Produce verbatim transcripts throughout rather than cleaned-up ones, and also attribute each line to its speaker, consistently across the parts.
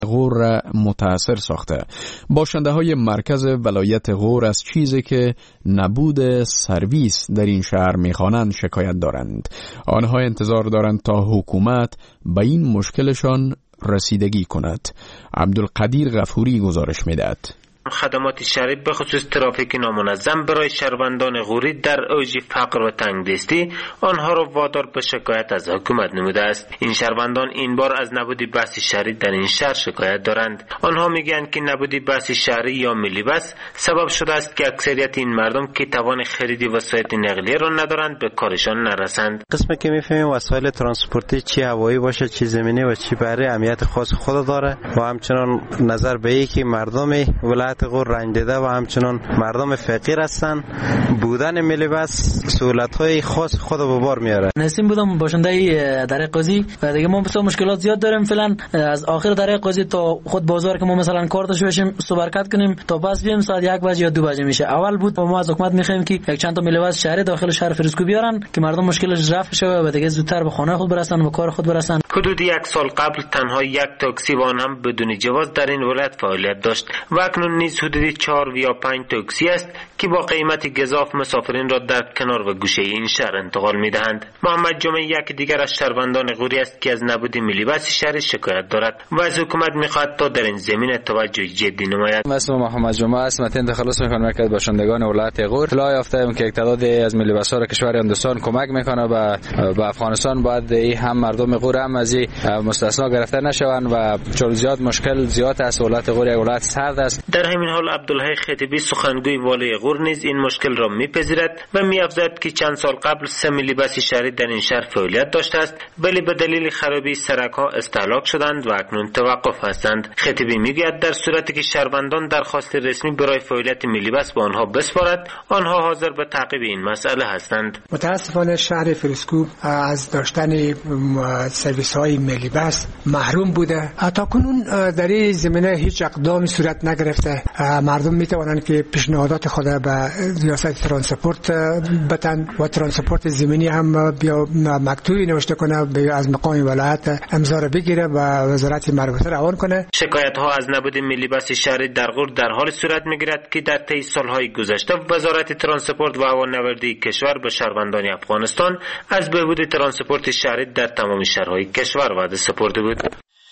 Speaker 1: غور را متاثر ساخته. باشنده های مرکز ولایت غور از چیزی که نبود سرویس در این شهر میخوانند شکایت دارند. آنها انتظار دارند تا حکومت به این مشکلشان رسیدگی کند. عبدالقدیر غفوری گزارش میدهد.
Speaker 2: خدمات شهری به خصوص ترافیک نامنظم برای شهروندان غوری در اوج فقر و تنگدستی آنها را وادار به شکایت از حکومت نموده است. این شهروندان این بار از نبود بس شهری در این شهر شکایت دارند. آنها میگویند که نبود بس شهری یا ملی بس سبب شده است که اکثریت این مردم که توان خرید وسایل نقلیه را ندارند به کارشان نرسند.
Speaker 3: قسمی که میفهمیم وسایل ترانسپورتی چی هوایی باشه چی زمینی و چی بحری اهمیت خاص خود داره و همچنان نظر به این که مردم ولایت غور رنج دیده و همچنان مردم فقیر هستن، بودن ملی بس سهولت‌های خاص خود به بار میاره.
Speaker 4: نسیم بودم باشنده دره قاضی و دیگه ما بسیار مشکلات زیاد داریم. فعلا از آخر دره قاضی تا خود بازار که ما مثلا کار داشته باشیم صبح حرکت کنیم تا پس بیایم ساعت یک بجه یا دو بجه میشه. اول بود ما از حکومت میخوایم که یک چند تا ملی بس شهری داخل شهر فرسکو بیارن که مردم مشکلش رفع شه و دیگه زودتر به خانه خود برسن و کار خود برسن.
Speaker 2: حدود یک سال قبل تنها یک تاکسی و آن هم بدون جواز در این ولایت فعالیت داشت و اکنون نیز حدود چهار یا پنج تاکسی است که با قیمت گزاف مسافرین را در کنار و گوشه این شهر انتقال می‌دهند. محمد جمعه یک دیگر از شهروندان غوری است که از نبود ملی بس شهری شکایت دارد و از حکومت می‌خواهد تا در این زمینه توجه جدی نماید.
Speaker 5: اسم محمد جمعه است. متن تخلص می‌کنم که باشندگان ولایت غور اطلاع یافته‌ام که یک تعداد از ملی بس‌ها را کشور هندوستان کمک می‌کنه و به افغانستان باید این هم مردم غور هم از این مستثنا گرفته نشوند و چون زیاد مشکل زیاد است. ولایت غور یک ولایت سرد است.
Speaker 2: در همین حال عبدالحی خطیبی سخنگوی والی غور نیز این مشکل را میپذیرد و می‌افزاید که چند سال قبل سه ملی بس شهری در این شهر فعالیت داشته است ولی به دلیل خرابی سرک‌ها استهلاک شدند و اکنون توقف هستند. خطیبی میگوید در صورتی که شهروندان درخواست رسمی برای فعالیت ملی بس به آنها بسپارد آنها حاضر به تعقیب این مسئله هستند.
Speaker 6: متاسفانه شهر فرسکو از داشتن سرویس‌های ملی بس محروم بوده. تا کنون در این زمینه هیچ اقدامی صورت نگرفته. مردم میتوانند که پیشنهادات خود به ریاست ترانسپورت بتن و ترانسپورت زمینی هم بیا مکتوبی نوشته کنه از مقام ولایت امضا را بگیره و وزارت مربوطه روان کنه.
Speaker 2: شکایت ها از نبود ملی بس شهری در غور در حال صورت میگیرد که در طی سالهای گذشته وزارت ترانسپورت و هوانوردی کشور به شهروندان افغانستان از بهبود ترانسپورت شهری در تمام شهرهای کشور وعده سپرده بود.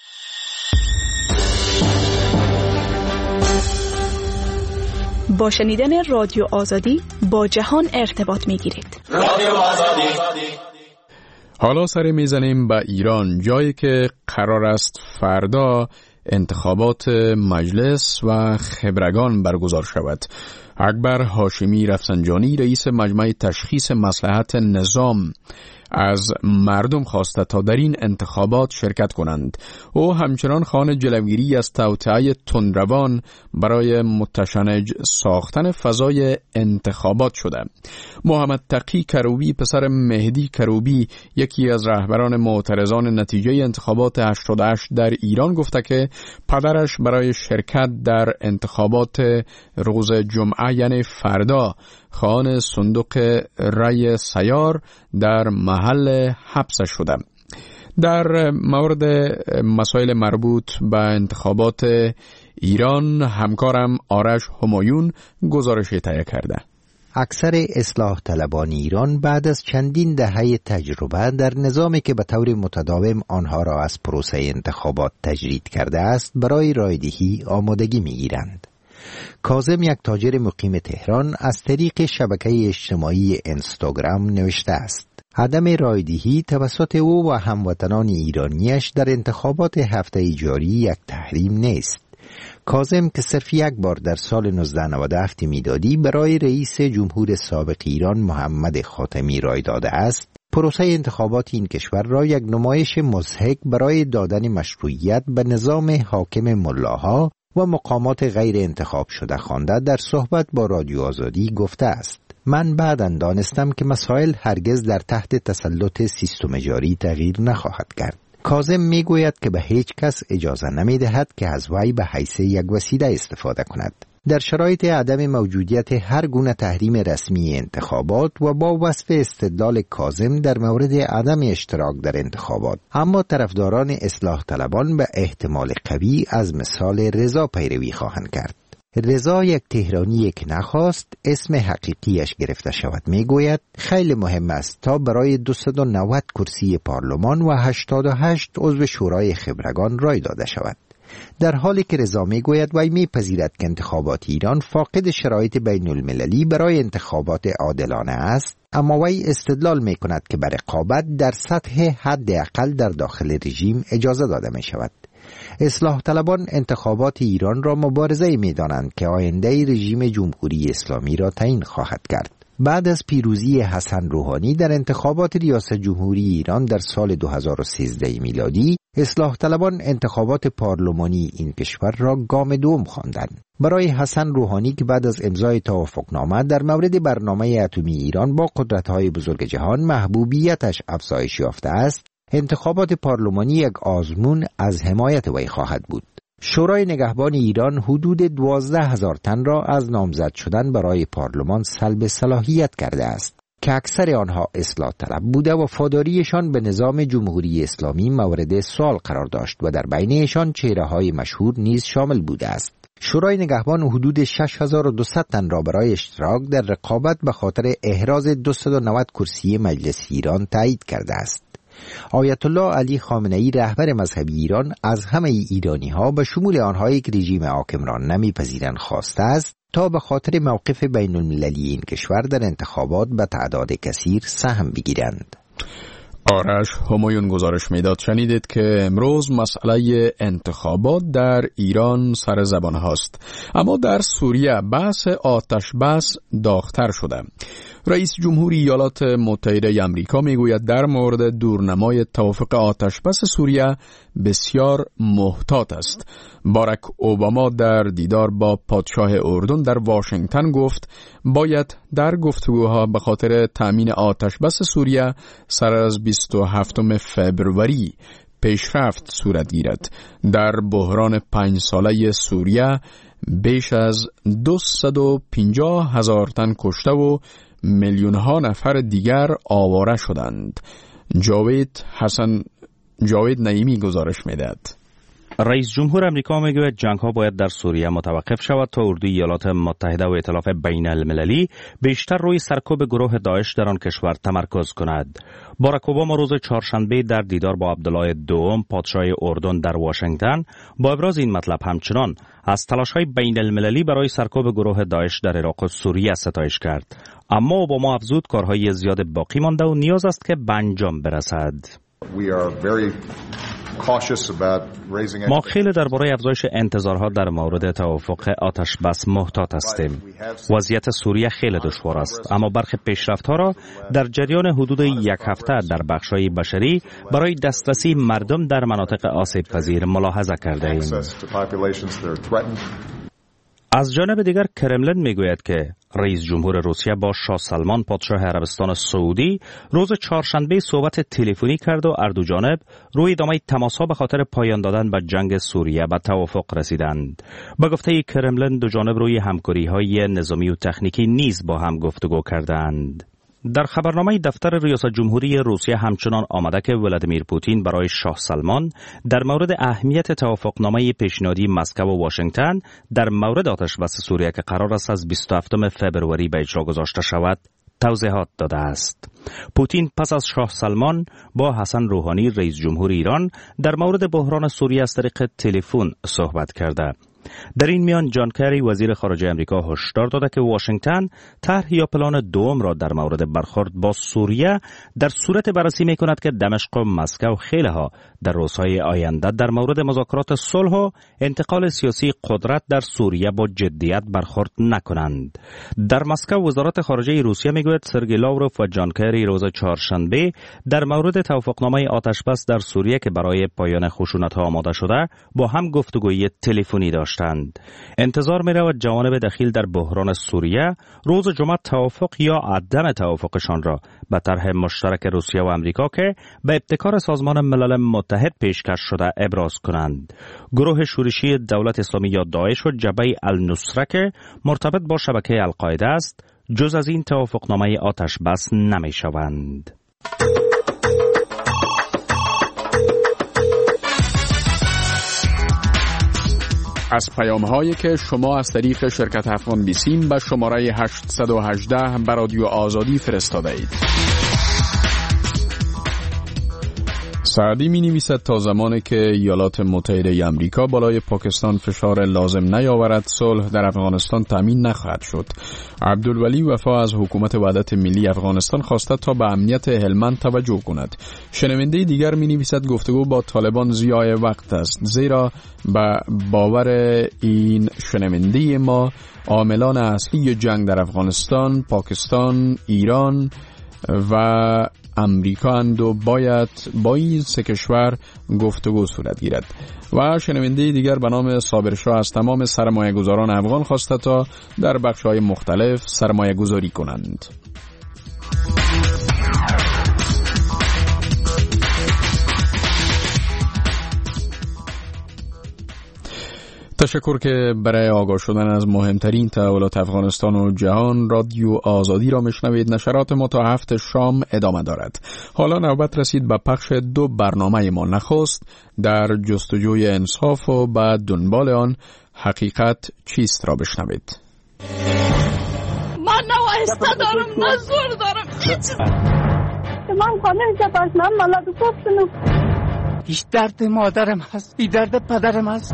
Speaker 7: با شنیدن رادیو آزادی با جهان ارتباط میگیرید. رادیو آزادی.
Speaker 1: حالا سری میزنیم به ایران، جایی که قرار است فردا انتخابات مجلس و خبرگان برگزار شود. اکبر هاشمی رفسنجانی رئیس مجمع تشخیص مصلحت نظام از مردم خواسته تا در این انتخابات شرکت کنند. او همچنان خواهان جلوگیری از توطئه تندروان برای متشنج ساختن فضای انتخابات شده. محمد تقی کروبی پسر مهدی کروبی یکی از رهبران معترضان نتیجه انتخابات هشتاد و هشت در ایران گفته که پدرش برای شرکت در انتخابات روز جمعه یعنی فردا خواهان صندوق رای سیار در محل حبس شده. در مورد مسائل مربوط به انتخابات ایران همکارم آرش همایون گزارش تهیه کرده.
Speaker 8: اکثر اصلاح طلبان ایران بعد از چندین دهه تجربه در نظامی که به طور متداوم آنها را از پروسه انتخابات تجرید کرده است برای رایدهی آمادگی می‌گیرند. کاظم، یک تاجر مقیم تهران، از طریق شبکه اجتماعی اینستاگرام نوشته است: عدم رایدهی توسط او و هموطنان ایرانیش در انتخابات هفته جاری یک تحریم نیست. کاظم که صرف یک بار در سال نوزده نود و هفت میلادی برای رئیس جمهور سابق ایران محمد خاتمی رای داده است، پروسه انتخابات این کشور را یک نمایش مضحک برای دادن مشروعیت به نظام حاکم ملاها و مقامات غیر انتخاب شده خوانده در صحبت با رادیو آزادی گفته است: من بعداً دانستم که مسائل هرگز در تحت تسلط سیستم جاری تغییر نخواهد کرد. کاظم میگوید که به هیچ کس اجازه نمیدهد که از وی به حیث یک وسیله استفاده کند. در شرایط عدم موجودیت هر گونه تحریم رسمی انتخابات و با وصف استدلال کاذب در مورد عدم اشتراک در انتخابات، اما طرفداران اصلاح طلبان به احتمال قوی از مثال رضا پیروی خواهند کرد. رضا یک تهرانی که نخواست اسم حقیقیش گرفته شود میگوید خیلی مهم است تا برای دویست و نود کرسی پارلمان و هشتاد و هشت عضو شورای خبرگان رای داده شود. در حالی که رضا میگوید وی میپذیرد که انتخابات ایران فاقد شرایط بین المللی برای انتخابات عادلانه است، اما وی استدلال میکند که بر رقابت در سطح حداقل در داخل رژیم اجازه داده می شود. اصلاح طلبان انتخابات ایران را مبارزه می دانند که آینده رژیم جمهوری اسلامی را تعیین خواهد کرد. بعد از پیروزی حسن روحانی در انتخابات ریاست جمهوری ایران در سال دو هزار و سیزده میلادی، اصلاح طلبان انتخابات پارلمانی این کشور را گام دوم خواندند. برای حسن روحانی که بعد از امضای توافقنامه در مورد برنامه اتمی ایران با قدرت‌های بزرگ جهان محبوبیتش افزایش یافته است، انتخابات پارلمانی یک آزمون از حمایت وی خواهد بود. شورای نگهبان ایران حدود دوازده هزار تن را از نامزد شدن برای پارلمان سلب صلاحیت کرده است که اکثر آنها اصلاح طلب بوده و وفاداریشان به نظام جمهوری اسلامی مورد سوال قرار داشت و در بینشان چهره‌های مشهور نیز شامل بوده است. شورای نگهبان حدود شش هزار و دویست تن را برای اشتراک در رقابت به خاطر احراز دویست و نود کرسی مجلس ایران تایید کرده است. آیت الله علی خامنه ای رهبر مذهبی ایران از همه ایرانی ها به شمول آنهایی که رژیم حاکم را نمیپذیرند خواسته است تا به خاطر موقف بین المللی این کشور در انتخابات به تعداد کثیر سهم بگیرند.
Speaker 1: آرش همایون گزارش میداد. شنیدید که امروز مسئله انتخابات در ایران سر زبان هاست، اما در سوریه بحث آتش بس داغ‌تر شده. رئیس جمهوری ایالات متحده آمریکا میگوید در مورد دورنمای توافق آتش بس سوریه بسیار محتاط است. باراک اوباما در دیدار با پادشاه اردن در واشنگتن گفت باید در گفتگوها به خاطر تأمین آتش بس سوریه سر از بیست و هفتم فوریه پیشرفت صورت گیرد. در بحران پنج ساله سوریه بیش از دویست و پنجاه هزار تن کشته و میلیون ها نفر دیگر آواره شدند. جاوید حسن جاوید نعیمی گزارش میدهد.
Speaker 9: رئیس جمهور امریکا میگوید جنگ ها باید در سوریه متوقف شود تا اردوی ایالات متحده و ائتلاف بین المللی بیشتر روی سرکوب گروه داعش در آن کشور تمرکز کند. باراک اوباما روز چهارشنبه در دیدار با عبدالله دوم پادشاه اردن در واشنگتن با ابراز این مطلب همچنان از تلاش های بین المللی برای سرکوب گروه داعش در عراق و سوریه ستایش کرد. اما اوباما افزود کارهای زیاد باقی مانده و نیاز است که به انجام برسد. ما خیلی درباره افزایش انتظارها در مورد توافق آتش بس محتاط هستیم. وضعیت سوریه خیلی دشوار است، اما برخی پیشرفت‌ها را در جریان حدود یک هفته در بخش‌های بشری برای دسترسی مردم در مناطق آسیب پذیر ملاحظه کرده ایم. از جانب دیگر کرملین میگوید که رئیس جمهور روسیه با شاه سلمان پادشاه عربستان سعودی روز چهارشنبه صحبت تلفنی کرد و هر دو جانب روی ادامه تماس‌ها به خاطر پایان دادن به جنگ سوریه به توافق رسیدند. به گفته کرملین دو جانب روی همکاری‌های نظامی و تکنیکی نیز با هم گفتگو کردند. در خبرنامه دفتر ریاست جمهوری روسیه همچنان آمده که ولادیمیر پوتین برای شاه سلمان در مورد اهمیت توافقنامه پیشنهادی مسکو و واشنگتن در مورد آتش بس سوریه که قرار است از بیست و هفتم فوریه به اجرا گذاشته شود توضیحات داده است. پوتین پس از شاه سلمان با حسن روحانی رئیس جمهور ایران در مورد بحران سوریه از طریق تلفن صحبت کرده. در این میان جان کری وزیر خارجه امریکا هشدار داده که واشنگتن طرح یا پلان دوم را در مورد برخورد با سوریه در صورت بررسی میکند که دمشق و مسکو خیلی ها در روزهای آینده در مورد مذاکرات صلح و انتقال سیاسی قدرت در سوریه با جدیت برخورد نکنند. در مسکو وزارت خارجه روسیه میگوید سرگئی لاوروف و جان کری روز چهارشنبه در مورد توافقنامه آتش بس در سوریه که برای پایان خشونت ها آماده شده با هم گفتگوی تلفنی داشتند. داشتند. انتظار می رود جوانب دخیل در بحران سوریه روز جمعه توافق یا عدم توافقشان را به طرح مشترک روسیه و امریکا که به ابتکار سازمان ملل متحد پیشکش شده ابراز کنند. گروه شورشی دولت اسلامی یا داعش و جبهه النصره که مرتبط با شبکه القاعده است جز از این توافقنامه آتش بس نمی شوند.
Speaker 1: از پیام هایی که شما از طریق شرکت افغان بیسیم به شماره هشت یک هشت به رادیو آزادی فرستاده اید. سعدی می نویسد تا زمانی که ایالات متحده امریکا بالای پاکستان فشار لازم نیاورد صلح در افغانستان تامین نخواهد شد. عبدالولی وفا از حکومت وحدت ملی افغانستان خواسته تا به امنیت هلمند توجه کند. شنونده دیگر می نویسد گفتگو با طالبان ضیاع وقت است، زیرا به باور این شنونده ما عاملان اصلی جنگ در افغانستان پاکستان، ایران و امریکا اند و باید با این سه کشور گفتگو صورت گیرد. و شنونده دیگر به نام صابرشاه از تمام سرمایه گذاران افغان خواسته تا در بخش‌های مختلف سرمایه گذاری کنند. تشکر که برای آگاه شدن از مهمترین تحولات افغانستان و جهان رادیو آزادی را میشنوید. نشرات ما تا هفت شام ادامه دارد. حالا نوبت رسید به پخش دو برنامه ما. نخست در جستجوی انصاف و بعد دنبال آن حقیقت چیست را بشنوید.
Speaker 10: من نه وایسته دارم نه زور دارم هیچ. من خانه جباش من ملاد گفتم.
Speaker 11: هیچ درد مادرم هست، این درد پدرم هست.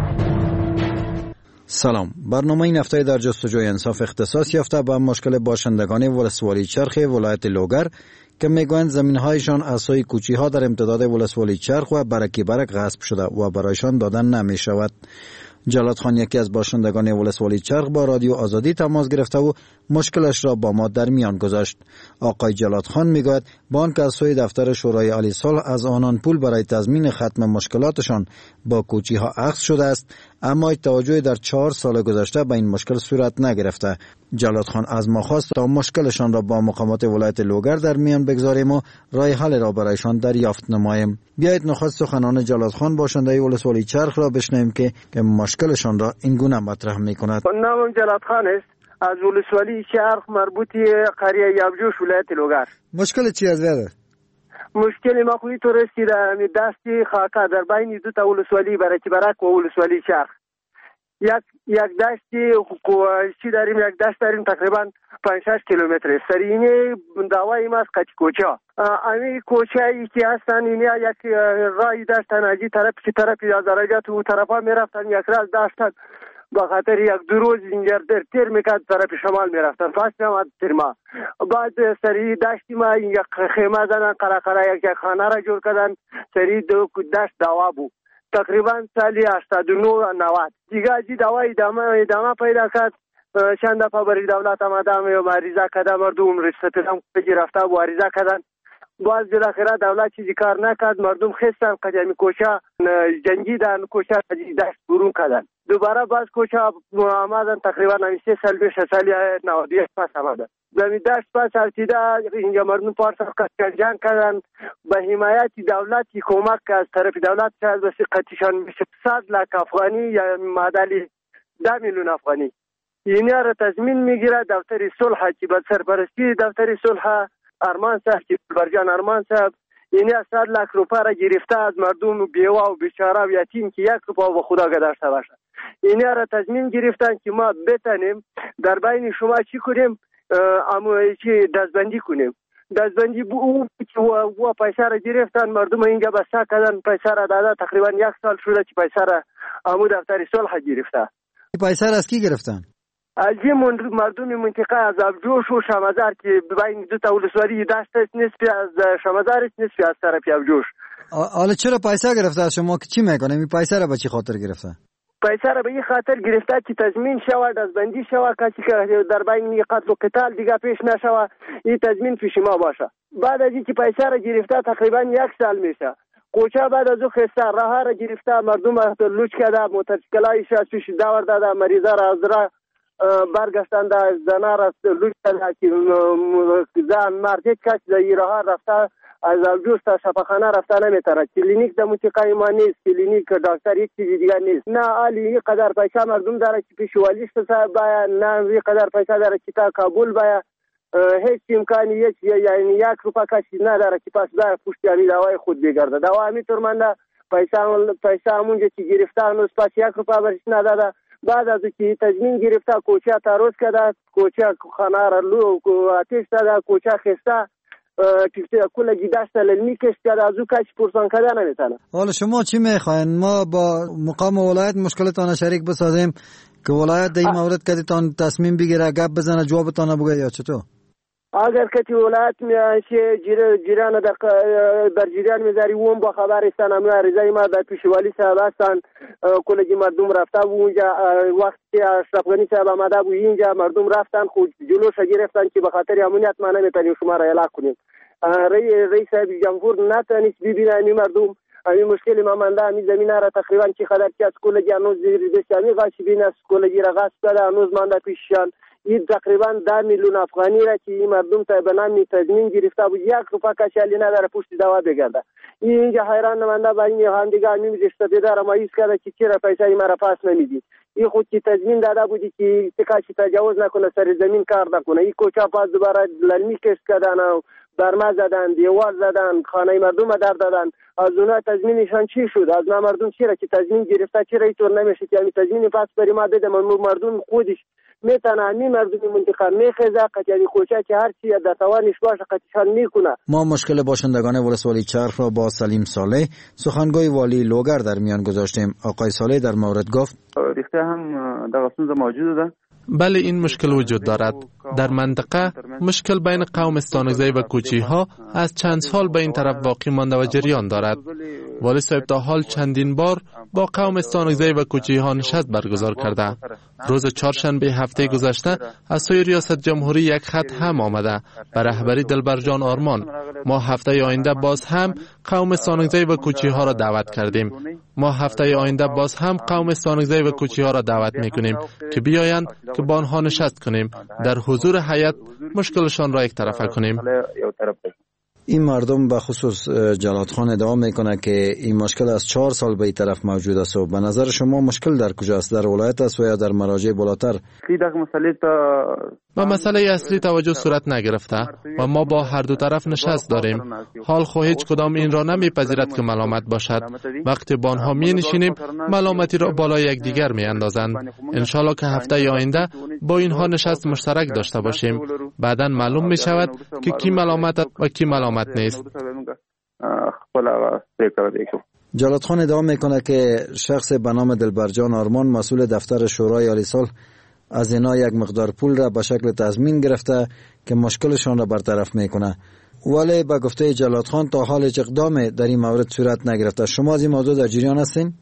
Speaker 12: سلام. برنامه این هفته در جستجوی انصاف اختصاص یافته به مشکل باشندگان ولسوالی چرخ ولایت لوگر که میگویند زمین‌هایشان اسای کوچی ها در امتداد ولسوالی چرخ و برکی برک غصب شده و برایشان دادن نمی شود. جلاد خان یکی از باشندگان ولسوالی چرخ با رادیو آزادی تماس گرفته و مشکلش را با ما در میان گذاشت. آقای جلاد خان میگوید با آنکه از سوی دفتر شورای عالی صلح از آنان پول برای تضمین ختم مشکلاتشان با کوچی ها اخذ شده است، اما توجه در چهار سال گذشته به این مشکل صورت نگرفته. جلاد خان از ما خواست تا مشکلشان را با مقامات ولایت لوگر در میان بگذاریم و راه حل را برایشان دریافت نماییم. بیایید نخست سخنان جلاد خان باشنده ولسوالی چرخ را بشنویم که مشکلشان را این گونه مطرح می‌کند.
Speaker 13: نامم جلاد خان است، از ولسوالی چرخ مربوطی قریه یابجوش ولایت لوگر.
Speaker 12: مشکل چی از ویده؟
Speaker 13: مشکل ما خوی تو رسیده می دستی خاکا در بین دو تا ولسوالی برکی برک و ولسوالی چرخ. یک یک دشتی چی داریم، یک دشت داریم تقریبا پنج شش کیلومتر. سرینه دعوای ما از قطی کوچا. امی کوچایی که هستن اینه یک رای داشتن از این طرف که طرفی از درجات و طرفا میرفتن، یک راز داشتن با خاطر یک دو روز اینجا در تیر میکرد طرف شمال میرفتن فاصله هم از ترما. بعد سری داشتی ما یک خیمه زدن قره قره یک خانه را جور کردن. سری دو دشت دعوا بود تقریبا سالی هشتاد و نه نود. دیگه جی دعوا ادامه ادامه پیدا کرد. چند دفعه برای دولت آمدم و عریضه کردم، مردم رسیدم گرفته و عریضه کردن. باز بالاخره دولت چیزی کار نکرد، مردم خستن قدمی کوچه جنگیدن، کوچه دشت برون کردن. دوباره باز کوچه آمدن تقریبا سه سال بیش سالی نود و یک پس آمدن. زمین دشت پس ارتیده اینجا مردم پارسا جنگ کردن به حمایت دولتی کمک که از طرف دولت شاید بسی قطیشان میشه صد لک افغانی یا معادل ده میلیون افغانی. این را تضمین میگیره دفتر صلح که به سرپرستی دفتر صلح ارمان صاحب که برجان ارمان صاحب این صد لک روپا را گرفته از مردم بیوه و بیچاره و یتیم که یک روپا به خدا گذاشته باشه. این را تضمین گرفتن که ما بتانیم در بین شما چی کنیم، اما چی دستبندی کنیم. دستبندی بو که و پیسه را گرفتن مردم اینجا بسته کردن، پیسه را داده تقریبا یک سال شده که پیسه را امو دفتر صلح گرفته.
Speaker 12: پیسه را از کی گرفتن؟
Speaker 13: از این مردم منطقه از ابجوش و شمازار که بین دو تا ولسوالی داشت است، نصفی از شمازار است نصفی از طرف ابجوش.
Speaker 12: حالا چرا پیسه گرفته از شما که چی میکنه؟ این پیسه را به چی خاطر گرفته؟
Speaker 13: پیسه را به این خاطر گرفته که تضمین شود، دستبندی شود، کسی که در بین قتل و قتال دیگه پیش نشود، این تضمین پیش ما باشه. بعد از اینکه پیسه را گرفته تقریبا یک سال میشه کوچه بعد از او خسته راه را گرفته، مردم لوچ کرده، موتورسیکلایش از پیش دور داده، مریضه را از راه برگشتنده، زنه را لوچ کرده که زن مرد هیچ کس در این راه رفته از الجوز تا شفاخانه رفته نمیتره. کلینیک در منطقه ما نیست، کلینیک دکتر یک چیز دیگه نیست. نه علی این قدر پیسه مردم داره که پیش والیش باید، نه این قدر پیسه داره که تا کابل باید. هیچ امکانی یک یعنی یک روپا کسی نداره که پس باید پشت یعنی دوای خود بگرده. دوا همینطور منده پیسه پیسه همونجا که گرفته هنوز پس یک روپا برش نداده. بعد از که تضمین گرفته کوچه تاروز کرده، کوچه خانه را لو آتیش داده، کوچه خسته کلگی دست للمی کش کرده، از او کسی پرسان کرده نمیتونه.
Speaker 12: حالا شما چی میخواین؟ ما با مقام ولایت مشکلتان شریک بسازیم که ولایت در این مورد کدیتان تصمیم بگیره، گپ بزنه، جوابتان بگه یا چطور؟
Speaker 13: اگر کتی ولایت میشه جیران در در جریان میذاری اون با خبر استان امنو عریضه ما در پیشوالی صاحب هستن، کلگی مردم رفته و اونجا وقتی اشرف غنی صاحب آمده و اینجا مردم رفتن خود جلوش گرفتن که به خاطر امنیت ما نمیتونیم شما را اعلام کنیم. رئیس صاحب جمهور نتونست ببینه این مردم این مشکل ما منده همین زمینه را تقریبا چی خدر که از کلگی هنوز دستیامی غاشبین از کلگی را غصب کرده هنوز منده پیششان. این تقریبا ده میلیون افغانی را که این مردم تا به نام تضمین گرفته بود یک روپا کشالی نداره پشت دوا بگرده. این اینجا حیران نمانده با این هم دیگه همین رشته داره مایوس کرده که چرا پیسه این مرا پاس نمیدی. این خود که تضمین داده بودی که کسی تجاوز نکنه، سر زمین کار نکنه. این کوچه پاس دوباره للمی کش کردن و برما زدن، دیوار زدن، خانه مردم در دادن. از اونا تضمینشان چی شد؟ از ما مردم چرا که تضمین گرفته چرا اینطور نمیشه که همین تضمین پاس بری ما بده؟ مردم خودش میتونه همین مردم منطقه میخزه قطعی کوچه که هر چی در توانش باشه قطعشان میکنه.
Speaker 12: ما مشکل باشندگان ولسوالی چرخ را با سلیم صالح سخنگوی والی لوگر در میان گذاشتیم. آقای صالح در مورد گفت
Speaker 14: ریخته هم در سنز موجود ده.
Speaker 15: بله این مشکل وجود دارد. در منطقه مشکل بین قوم استانگزی و کوچی ها از چند سال به این طرف باقی مانده و جریان دارد. والی صاحب تا حال چندین بار با قوم استانگزی و کوچی ها نشست برگزار کرده. روز چهارشنبه هفته گذشته از سوی ریاست جمهوری یک خط هم آمده به رهبری دلبرجان آرمان. ما هفته آینده باز هم قوم استانگزی و کوچی ها را دعوت کردیم. ما هفته آینده باز هم قوم استانگزی و کوچی ها را دعوت میکنیم که بیایند که با آنها نشست کنیم، در حضور هیئت مشکلشان را یک طرفه کنیم.
Speaker 12: این مردم به خصوص جلاد خان ادعا میکنه که این مشکل از چهار سال به این طرف موجود است. و به نظر شما مشکل در کجاست؟ در ولایت است و یا در مراجع بالاتر؟
Speaker 15: و مسئله اصلی توجه صورت نگرفته و ما با هر دو طرف نشست داریم. حال خو هیچ کدام این را نمیپذیرد که ملامت باشد. وقتی با آنها می نشینیم ملامتی را بالای یکدیگر می اندازند. انشالله که هفته آینده با اینها نشست مشترک داشته باشیم. بعداً معلوم می شود که کی ملامت و کی ملامت نیست.
Speaker 12: جلاد خان ادعا میکنه که شخص به نام دلبرجان آرمان مسئول دفتر شورای عالی صلح از اینا یک مقدار پول را به شکل تضمین گرفته که مشکلشان را برطرف میکنه، ولی به گفته جلاد خان تا حال هیچ اقدام در این مورد صورت نگرفته. شما از این موضوع در جریان هستین؟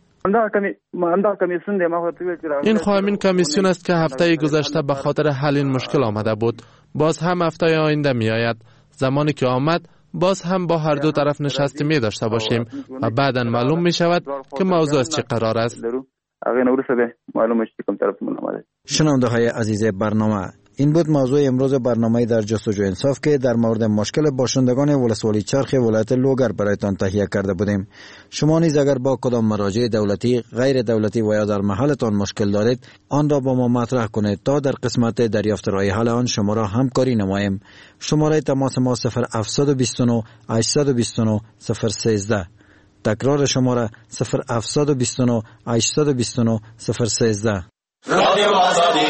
Speaker 15: این خواهمین کمیسیون است که هفته گذشته به خاطر حل این مشکل آمده بود. باز هم هفته آینده می آید. زمانی که آمد باز هم با هر دو طرف نشستی می داشته باشیم و بعداً معلوم می شود که موضوع از چه قرار است.
Speaker 12: شنونده های عزیز برنامه، این بود موضوع امروز برنامه در جستجو انصاف که در مورد مشکل باشندگان ولسوالی چرخ ولایت لوگر برایتان تهیه کرده بودیم. شما نیز اگر با کدام مراجع دولتی، غیر دولتی و یا در محلتان مشکل دارید، آن را با ما مطرح کنید تا در قسمت دریافت راه حل آن شما را همکاری نماییم. شماره تماس ما صفر هفت دو نه هشت دو نه صفر یک سه. تکرار شماره صفر هفت دو نه هشت دو نه صفر یک سه. رادیو آزادی.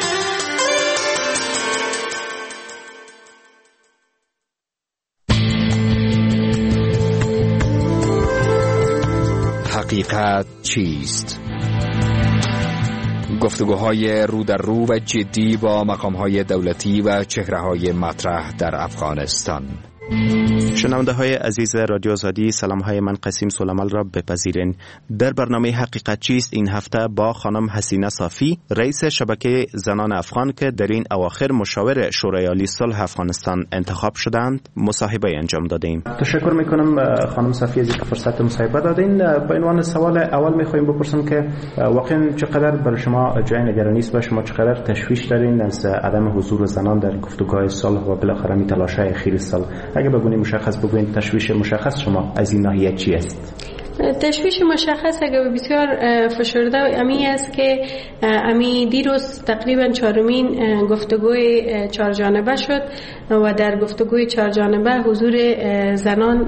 Speaker 1: حقیقت چیست؟ گفتگوهای رو در رو و جدی با مقامهای دولتی و چهره‌های مطرح در افغانستان.
Speaker 16: شنونده های عزیز رادیو آزادی، سلام های من قسیم سلیمان را بپذیرین. در برنامه حقیقت چیست این هفته با خانم حسینه صافی، رئیس شبکه زنان افغان که در این اواخر مشاور شورای عالی صلح افغانستان انتخاب شدند مصاحبه انجام دادیم. تشکر میکنم خانم صافی از اینکه فرصت مصاحبه دادین. با عنوان سوال اول میخوایم بپرسیم که واقعا چقدر برای شما جای نگرانی است و شما چقدر تشویش دارین از عدم حضور زنان در گفتگوهای صلح و بالاخره می تلاش‌های اخیر صلح؟ اگه بگونی مشخص بگوین تشویش مشخص شما از این ناحیه چی است؟
Speaker 17: تشویش مشخص اگر بسیار فشرده امی است که امی دیروز تقریبا چهارمین گفتگوی چهار جانبه شد و در گفتگوی چهار جانبه حضور زنان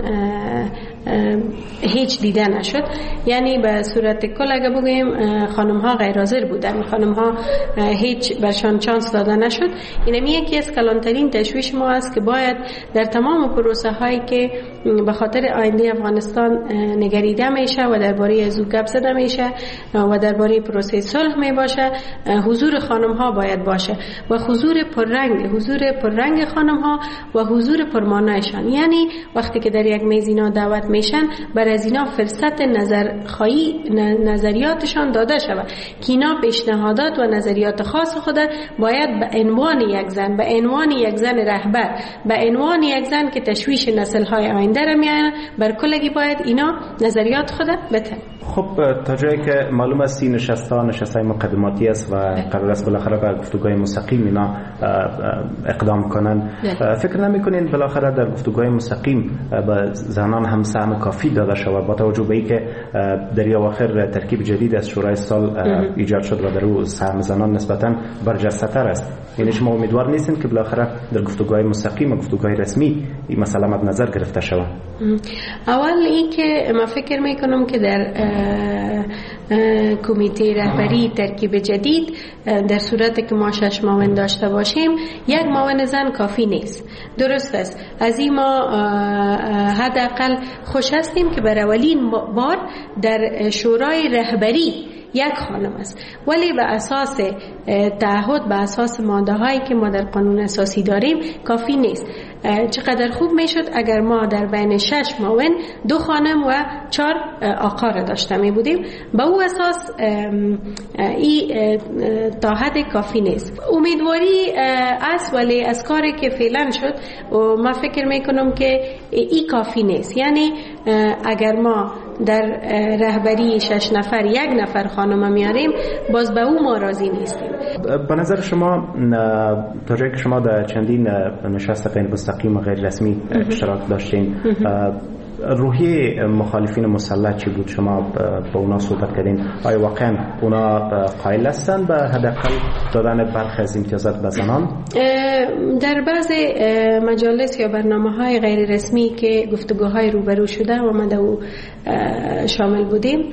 Speaker 17: هیچ دیده نشد. یعنی به صورت کل اگر بگوییم خانم ها غیر حاضر بودن، خانم ها هیچ برشان چانس داده نشد. این یکی از کلانترین تشویش ما است که باید در تمام پروسه هایی که به خاطر آینده افغانستان نگریده میشه و درباره از او گپ زده میشه و درباره پروسه صلح می باشه حضور خانم ها باید باشه و حضور پررنگ حضور پررنگ خانم ها و حضور پرمانایشان. یعنی وقتی که در یک میز اینا دعوت میشن بر از اینا فرصت نظر خواهی نظریاتشان داده شود که اینا پیشنهادات و نظریات خاص خود باید به عنوان یک زن، به عنوان یک زن رهبر، به عنوان یک زن که تشویش نسل های آینده را میآیند بر کلگی باید اینا نظریات خود بتن.
Speaker 16: خب تا جایی که معلوم است این نشسته نشسته مقدماتی است و قرار است بالاخره به گفتگوهای مستقیم اینا اقدام کنن. فکر نمی‌کنین بالاخره در گفتگوهای مستقیم به زنان هم سهم کافی داده شود با توجه به اینکه در اواخر ترکیب جدید از شورای صلح ایجاد شد و در او سهم زنان نسبتاً برجسته‌تر است؟ یعنی شما امیدوار نیستین که بالاخره در گفتگوهای مستقیم و گفتگوهای رسمی این مسئله مد نظر گرفته شود؟
Speaker 17: اول این که ما فکر میکنم که در کمیته رهبری ترکیب جدید در صورتی که ما شش معاون داشته باشیم یک معاون زن کافی نیست. درست است، از این ما حداقل خوش هستیم که بر اولین بار در شورای رهبری یک خانم است، ولی به اساس تعهد، به اساس ماده هایی که ما در قانون اساسی داریم کافی نیست. چقدر خوب میشد اگر ما در بین شش معاون دو خانم و چهار آقا را داشته می بودیم. به او اساس این تا حد کافی نیست. امیدواری است ولی از کاری که فعلا شد و ما فکر میکنم که این کافی نیست. یعنی اگر ما در رهبری شش نفر یک نفر خانم میاریم باز به او ما راضی نیستیم.
Speaker 16: به نظر شما تا جایی که شما در چندین نشست غیر مستقیم و غیر رسمی اشتراک داشتین روحیه مخالفین مسلح چی بود؟ شما با اونا صحبت کردین، آیا واقعا اونا قائل هستن به حداقل دادن برخی از امتیازات به زنان؟
Speaker 17: در بعض مجالس یا برنامه‌های غیر رسمی که گفتگوهای روبرو شده و ما در او شامل بودیم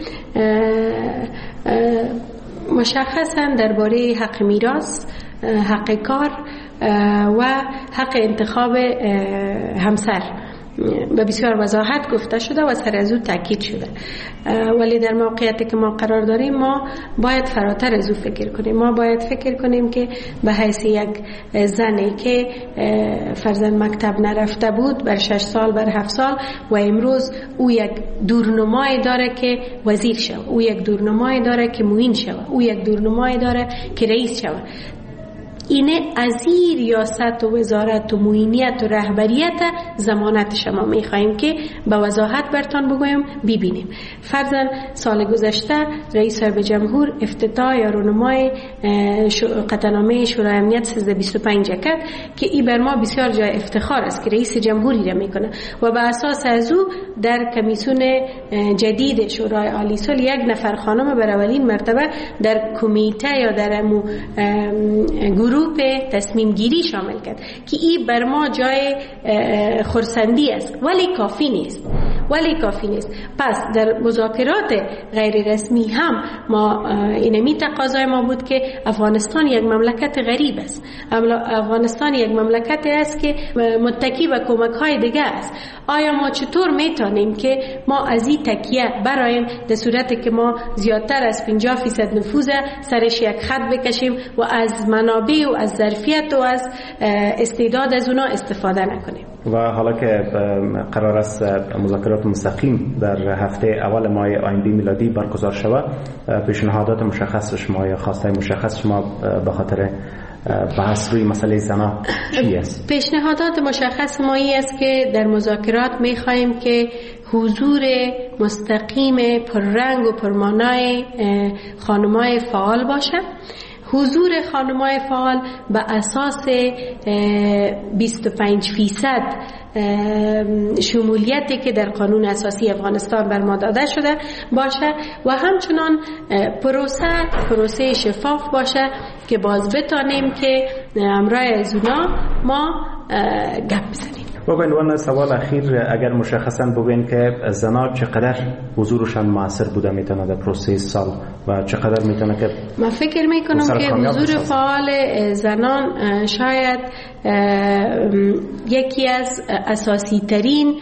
Speaker 17: مشخصا درباره حق میراث، حق کار و حق انتخاب همسر به بسیار وضاحت گفته شده و سر از او تاکید شده. ولی در موقعیتی که ما قرار داریم ما باید فراتر از او فکر کنیم. ما باید فکر کنیم که به حیث یک زنی که فرزند مکتب نرفته بود بر شش سال بر هفت سال و امروز او یک دورنمای داره که وزیر شود، او یک دورنمای داره که معین شود، او یک دورنمای داره که رئیس شود. اینه از این ریاست و وزارت و معینیت و رهبریت ضمانت شما میخواییم که به وضاحت برتان بگویم ببینیم. فرضاً سال گذشته رئیس صاحب جمهور افتتاح یا رونمای قطعنامه شورای امنیت سیزده بیست و پنج کرد که این بر ما بسیار جای افتخار است که رئیس جمهوری را میکنه و به اساس از او در کمیسیون جدید شورای عالی صلح یک نفر خانم بر اولین مرتبه در کمیته یا در گروه تصمیم گیری شامل کرد که این بر ما جای خرسندی است ولی کافی نیست. ولی کافی نیست. پس در مذاکرات غیر رسمی هم ما اینمی تقاضای ما بود که افغانستان یک مملکت غریب است. افغانستان یک مملکت است که متکی به کمک های دیگه است. آیا ما چطور میتونیم که ما از این تکیه برایم در صورتی که ما زیادتر از پنجاه فیصد نفوذ سرش یک خط بکشیم و از منابع و از ظرفیت و از استعداد از اونا استفاده نکنیم؟
Speaker 16: و حالا که قرار است مذاکرات مستقیم در هفته اول ماه آینده میلادی برگزار شود، پیشنهادات مشخص شما یا خواسته مشخص شما به خاطر بحث روی مسئله زنا چی است؟
Speaker 17: پیشنهادات مشخص ما این است که در مذاکرات می‌خواهیم که حضور مستقیم پررنگ و پرمانای خانم‌های فعال باشه. حضور خانم‌های فعال به اساس بیست و پنج فیصد شمولیتی که در قانون اساسی افغانستان بر ما داده شده باشه و همچنان پروسه پروسه شفاف باشه که باز بتانیم که امرای از اونا ما گپ بزنیم.
Speaker 16: بگوین وان سوال اخیر، اگر مشخصا بگوین که زنا چقدر حضورشان موثر بوده میتونه در پروسه سال و چقدر میتونه که
Speaker 17: من فکر میکنم که حضور فعال زنان شاید یکی از اساسی ترین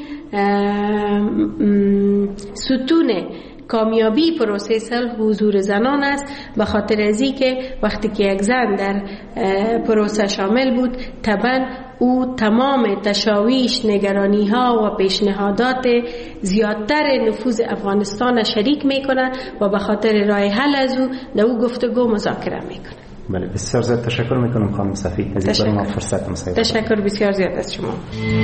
Speaker 17: ستون کامیابی پروسه صلح حضور زنان است، به خاطر ازی که وقتی که یک زن در پروسه شامل بود طبعا او تمام تشاویش، نگرانی ها و پیشنهادات زیادتر نفوذ افغانستان شریک میکنه و به خاطر راه حل از او در او گفتگو مذاکره میکنه.
Speaker 16: بله، بسیار زیاد تشکر میکنم خانم صفی از اینکه ما فرصت مساعده.
Speaker 17: تشکر بسیار زیاد از شما.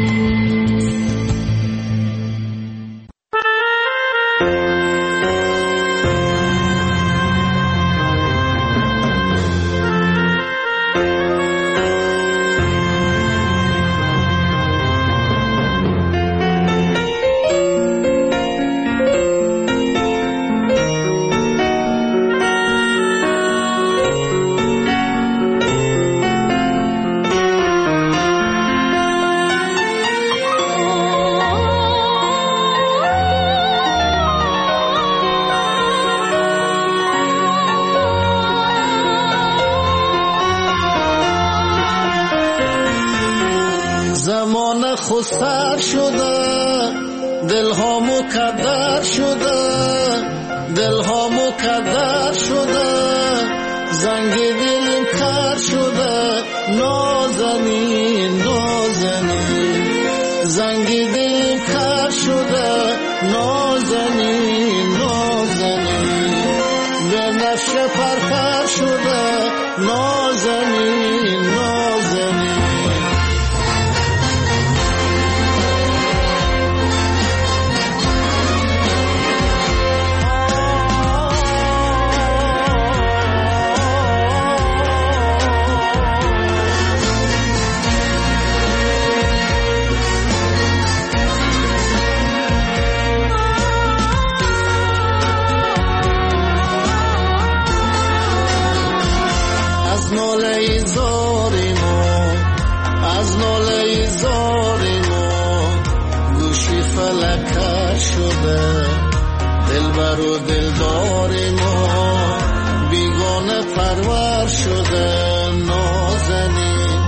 Speaker 18: خسر شده دل ها مکدر شده دل ها مکدر شده زنگ دلم کر شده نازنین نازنین زنگ دلم کر شده نازنین نازنین به نفش پرپر شده نازنین نازنین دلبر و دلدار ما بیگانه پرور شده نازنین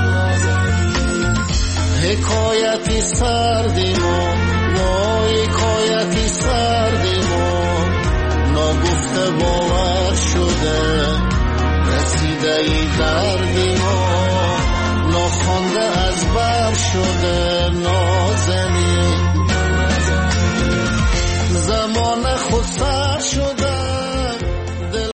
Speaker 18: حکایتی سردی ما ما حکایتی سردی ما ناگفته باور شده رسیده ای در